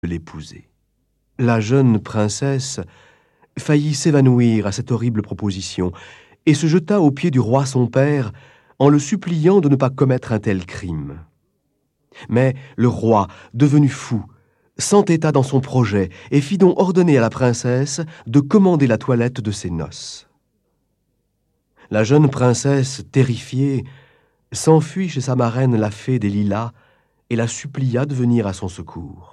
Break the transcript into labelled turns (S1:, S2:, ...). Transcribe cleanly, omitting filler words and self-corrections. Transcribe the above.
S1: de l'épouser. La jeune princesse faillit s'évanouir à cette horrible proposition et se jeta aux pieds du roi son père en le suppliant de ne pas commettre un tel crime. Mais le roi, devenu fou, s'entêta dans son projet et fit donc ordonner à la princesse de commander la toilette de ses noces. La jeune princesse, terrifiée, s'enfuit chez sa marraine la fée des Lilas et la supplia de venir à son secours.